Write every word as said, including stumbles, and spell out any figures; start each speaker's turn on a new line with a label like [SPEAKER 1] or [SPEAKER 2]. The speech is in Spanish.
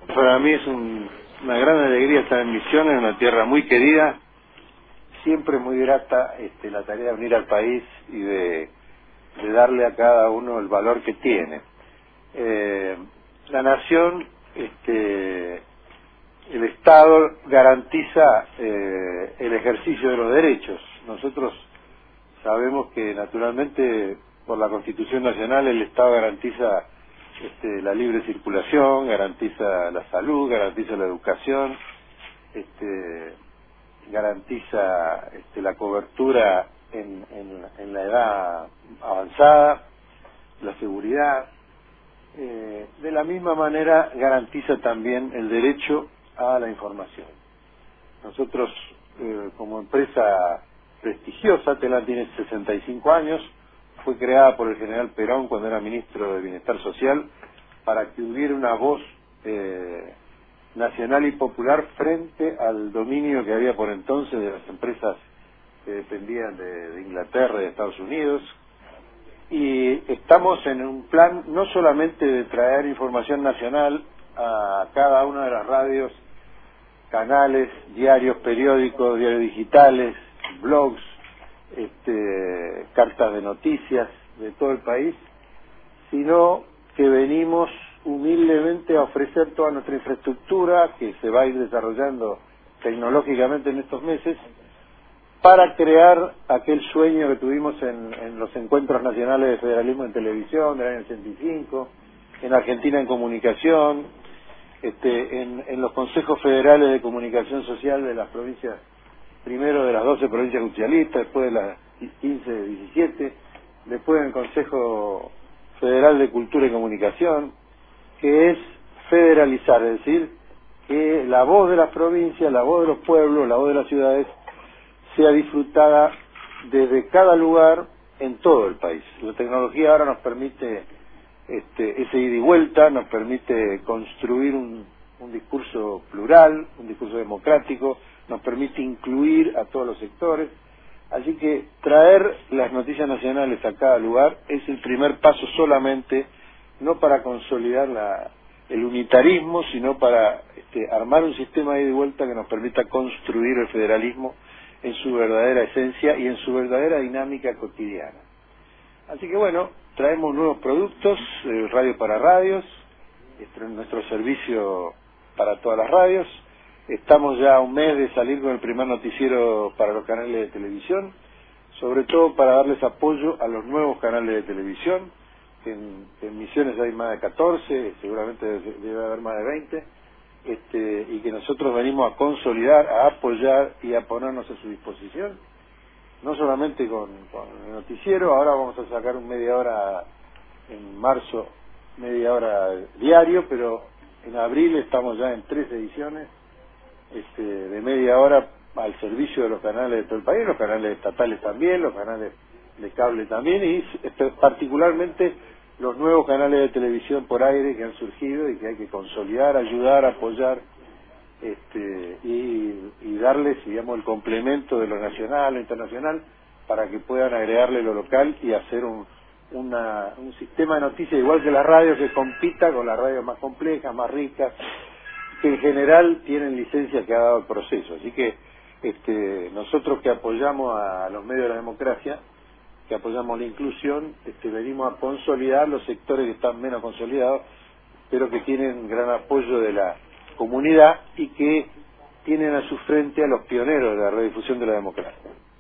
[SPEAKER 1] Para mí es un, una gran alegría estar en Misiones, una tierra muy querida, siempre muy grata este, la tarea de unir al país y de, de darle a cada uno el valor que tiene. Eh, la nación, este, el Estado garantiza eh, el ejercicio de los derechos. Nosotros sabemos que naturalmente por la Constitución Nacional el Estado garantiza este, la libre circulación, garantiza la salud, garantiza la educación, este, garantiza este, la cobertura en, en, en la edad avanzada, la seguridad. Eh, de la misma manera garantiza también el derecho a la información. Nosotros, eh, como empresa prestigiosa, Telam tiene sesenta y cinco años, fue creada por el general Perón cuando era ministro de Bienestar Social, para que hubiera una voz eh, nacional y popular frente al dominio que había por entonces de las empresas que dependían de, de Inglaterra y de Estados Unidos. Y estamos en un plan no solamente de traer información nacional a cada una de las radios, canales, diarios, periódicos, diarios digitales, blogs, este, cartas de noticias de todo el país, sino que venimos humildemente a ofrecer toda nuestra infraestructura que se va a ir desarrollando tecnológicamente en estos meses para crear aquel sueño que tuvimos en, en los encuentros nacionales de federalismo en televisión del año ochenta y cinco, en Argentina en comunicación, este, en, en los consejos federales de comunicación social de las provincias, primero de las doce provincias justicialistas, después de las quince, diecisiete, después en el Consejo Federal de Cultura y Comunicación, que es federalizar, es decir, que la voz de las provincias, la voz de los pueblos, la voz de las ciudades, sea disfrutada desde cada lugar en todo el país. La tecnología ahora nos permite este, ese ida y vuelta, nos permite construir un, un discurso plural, un discurso democrático, nos permite incluir a todos los sectores. Así que traer las noticias nacionales a cada lugar es el primer paso solamente, no para consolidar la, el unitarismo, sino para este, armar un sistema de ida y vuelta que nos permita construir el federalismo en su verdadera esencia y en su verdadera dinámica cotidiana. Así que bueno, traemos nuevos productos, eh, radio para radios, este, nuestro servicio para todas las radios. Estamos ya a un mes de salir con el primer noticiero para los canales de televisión, sobre todo para darles apoyo a los nuevos canales de televisión, que en, que en Misiones hay más de catorce, seguramente debe haber más de veinte, este, y que nosotros venimos a consolidar, a apoyar y a ponernos a su disposición, no solamente con, con el noticiero. Ahora vamos a sacar un media hora en marzo, media hora diario, pero en abril estamos ya en tres ediciones este, de media hora al servicio de los canales de todo el país, los canales estatales también, los canales de cable también, y este, particularmente los nuevos canales de televisión por aire que han surgido y que hay que consolidar, ayudar, apoyar este, y, y darles, digamos, el complemento de lo nacional, lo internacional, para que puedan agregarle lo local y hacer un, una, un sistema de noticias igual que las radios, que compita con las radios más complejas, más ricas, que en general tienen licencias que ha dado el proceso. Así que este, nosotros que apoyamos a los medios de la democracia, que apoyamos la inclusión, este, venimos a consolidar los sectores que están menos consolidados, pero que tienen gran apoyo de la comunidad y que tienen a su frente a los pioneros de la redifusión de la democracia.